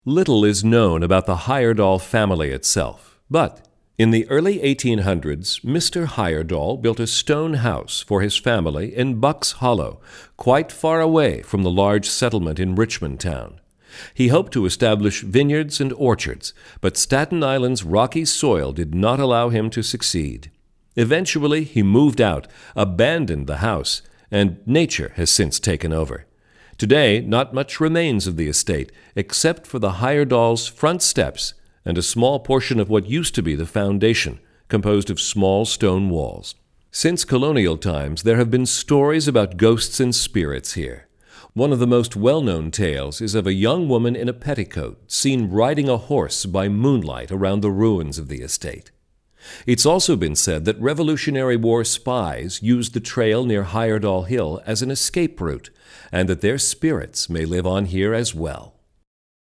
Little is known about the Heyerdahl family itself, but in the early 1800s, Mr. Heyerdahl built a stone house for his family in Bucks Hollow, quite far away from the large settlement in Richmond Town. He hoped to establish vineyards and orchards, but Staten Island's rocky soil did not allow him to succeed. Eventually, he moved out, abandoned the house, and nature has since taken over. Today, not much remains of the estate, except for the Heyerdahl's front steps and a small portion of what used to be the foundation, composed of small stone walls. Since colonial times, there have been stories about ghosts and spirits here. One of the most well-known tales is of a young woman in a petticoat seen riding a horse by moonlight around the ruins of the estate. It's also been said that Revolutionary War spies used the trail near Heyerdahl Hill as an escape route, and that their spirits may live on here as well.